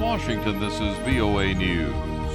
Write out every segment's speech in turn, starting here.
Washington, this is VOA News.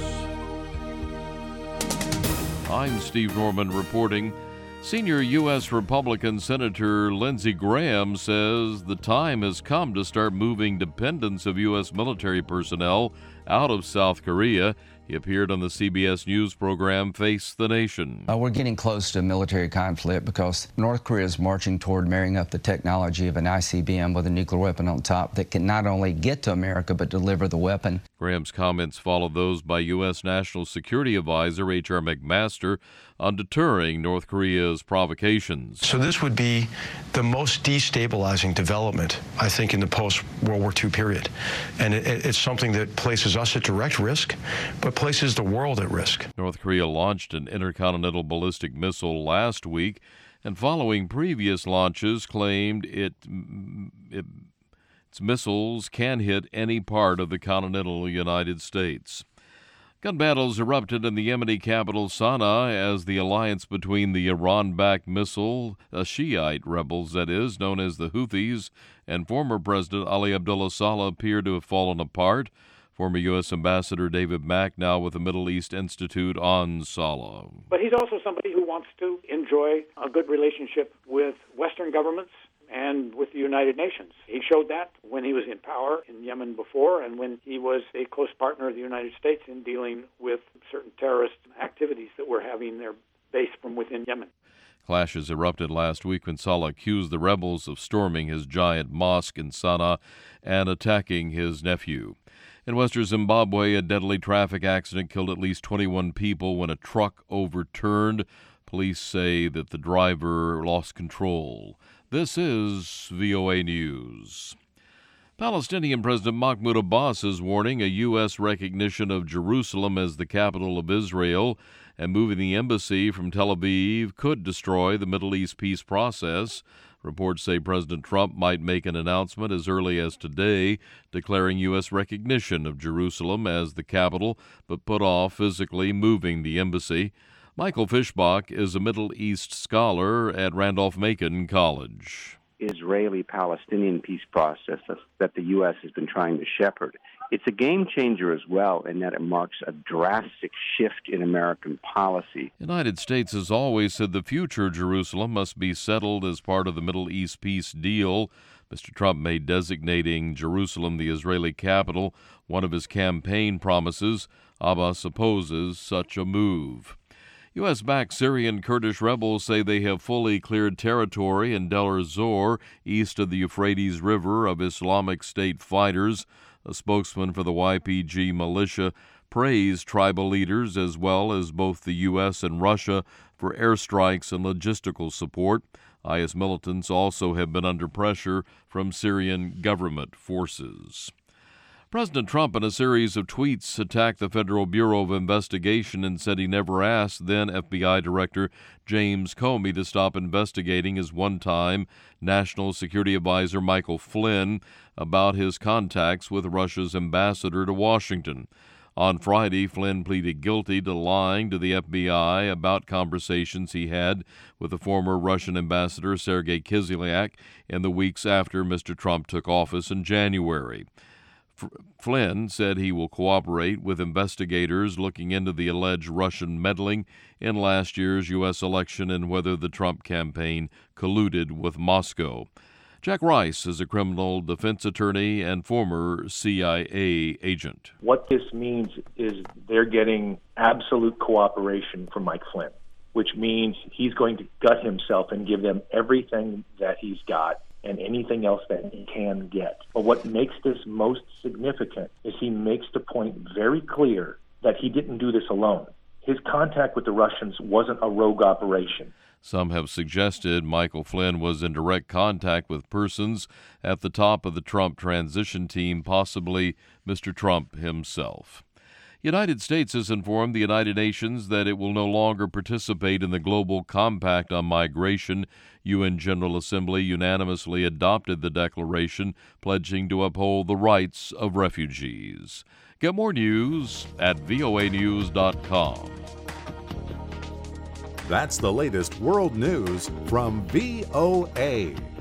I'm Steve Norman reporting. Senior U.S. Republican Senator Lindsey Graham says the time has come to start moving dependents of U.S. military personnel out of South Korea. He appeared on the CBS News program Face the Nation. We're getting close to a military conflict because North Korea is marching toward marrying up the technology of an ICBM with a nuclear weapon on top that can not only get to America but deliver the weapon. Graham's comments followed those by U.S. National Security Advisor H.R. McMaster on deterring North Korea's provocations. So this would be the most destabilizing development, I think, in the post-World War II period. And it's something that places us at direct risk, but places the world at risk. North Korea launched an intercontinental ballistic missile last week, and following previous launches claimed its missiles can hit any part of the continental United States. Gun battles erupted in the Yemeni capital Sana'a as the alliance between the Iran-backed missile, Shiite rebels that is, known as the Houthis, and former President Ali Abdullah Saleh appeared to have fallen apart. Former U.S. Ambassador David Mack now with the Middle East Institute on Saleh. But he's also somebody who wants to enjoy a good relationship with Western governments and with the United Nations. He showed that when he was in power in Yemen before and when he was a close partner of the United States in dealing with certain terrorist activities that were having their base from within Yemen. Clashes erupted last week when Saleh accused the rebels of storming his giant mosque in Sana'a and attacking his nephew. In western Zimbabwe, a deadly traffic accident killed at least 21 people when a truck overturned. Police say that the driver lost control. This is VOA News. Palestinian President Mahmoud Abbas is warning a U.S. recognition of Jerusalem as the capital of Israel and moving the embassy from Tel Aviv could destroy the Middle East peace process. Reports say President Trump might make an announcement as early as today declaring U.S. recognition of Jerusalem as the capital, but put off physically moving the embassy. Michael Fischbach is a Middle East scholar at Randolph-Macon College. Israeli-Palestinian peace process that the U.S. has been trying to shepherd. It's a game changer as well in that it marks a drastic shift in American policy. The United States has always said the future of Jerusalem must be settled as part of the Middle East peace deal. Mr. Trump made designating Jerusalem the Israeli capital one of his campaign promises. Abbas opposes such a move. U.S.-backed Syrian Kurdish rebels say they have fully cleared territory in Deir ez-Zor, east of the Euphrates River, of Islamic State fighters. A spokesman for the YPG militia praised tribal leaders as well as both the U.S. and Russia for airstrikes and logistical support. IS militants also have been under pressure from Syrian government forces. President Trump, in a series of tweets, attacked the Federal Bureau of Investigation and said he never asked then FBI Director James Comey to stop investigating his one-time National Security Advisor Michael Flynn about his contacts with Russia's ambassador to Washington. On Friday, Flynn pleaded guilty to lying to the FBI about conversations he had with the former Russian ambassador Sergei Kislyak in the weeks after Mr. Trump took office in January. Flynn said he will cooperate with investigators looking into the alleged Russian meddling in last year's U.S. election and whether the Trump campaign colluded with Moscow. Jack Rice is a criminal defense attorney and former CIA agent. What this means is they're getting absolute cooperation from Mike Flynn, which means he's going to gut himself and give them everything that he's got and anything else that he can get. But what makes this most significant is he makes the point very clear that he didn't do this alone. His contact with the Russians wasn't a rogue operation. Some have suggested Michael Flynn was in direct contact with persons at the top of the Trump transition team, possibly Mr. Trump himself. The United States has informed the United Nations that it will no longer participate in the Global Compact on Migration. UN General Assembly unanimously adopted the declaration, pledging to uphold the rights of refugees. Get more news at voanews.com. That's the latest world news from VOA.